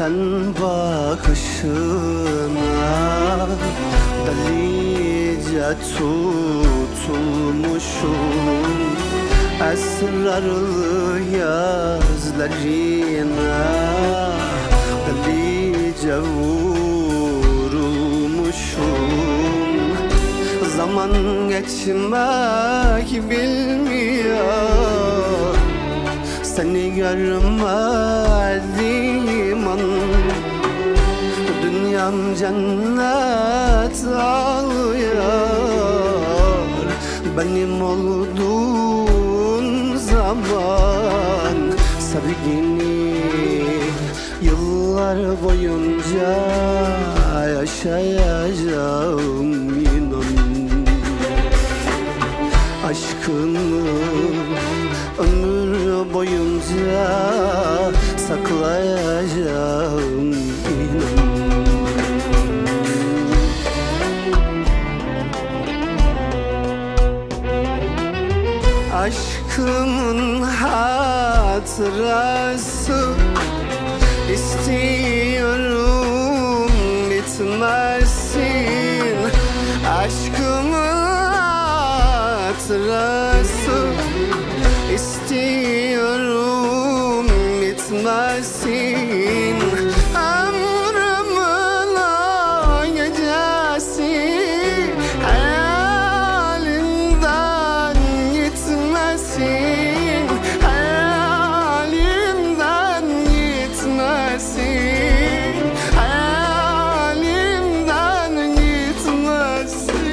sen bakışına delice tutulmuşum, esrarlı yazlarına delice vurulmuşum. Zaman geçmek bilmiyor, seni görmedim an. Dünyam cennet alıyor, benim olduğun zaman. Sevgini yıllar boyunca yaşayacağım inan. Aşkını ömür boyunca saklayacağım inan. Aşkımın hatırası istiyorum bitmesin. Aşkımın hatırası istiyorum bitmesin. Ömrümün o gecesi hayalimden gitmesin. Hayalimden gitmesin. Hayalimden gitmesin.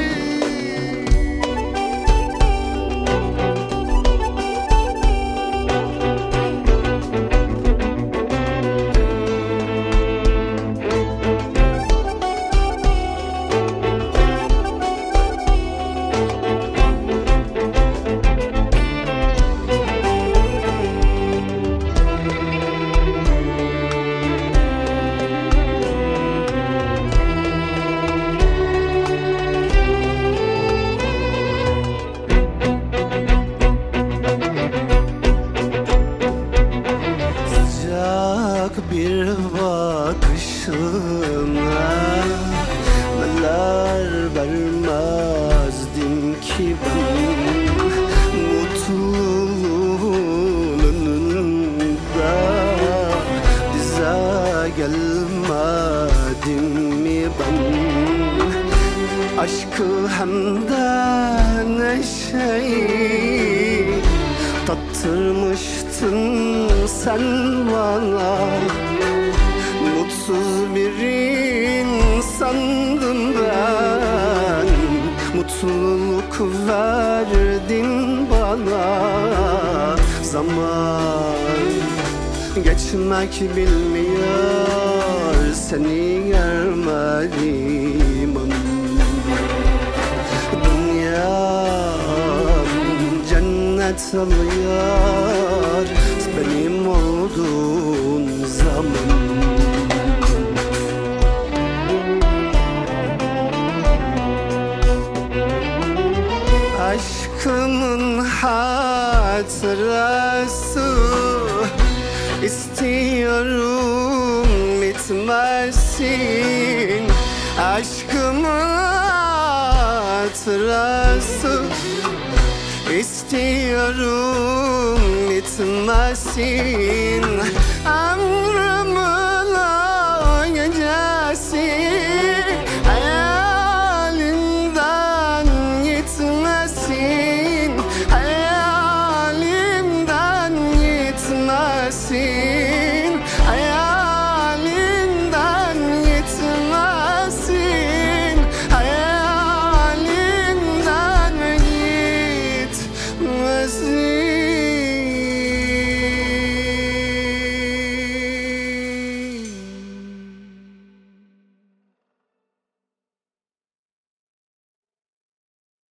Bir bakışına neler vermezdim ki ben. Mutluluğun önünde dize gelmedim mi ben? Aşkı hem de neşeyi tattırmıştın sen bana. Mutsuz bir insandım ben, mutluluk verdin bana. Zaman geçmek bilmiyor, seni görmedim an. Dünyam cennet alıyor, benim olduğun zaman. Aşkımın hatırası istiyorum bitmesin. Aşkımın hatırası istiyorum bitmesin. Ömrümün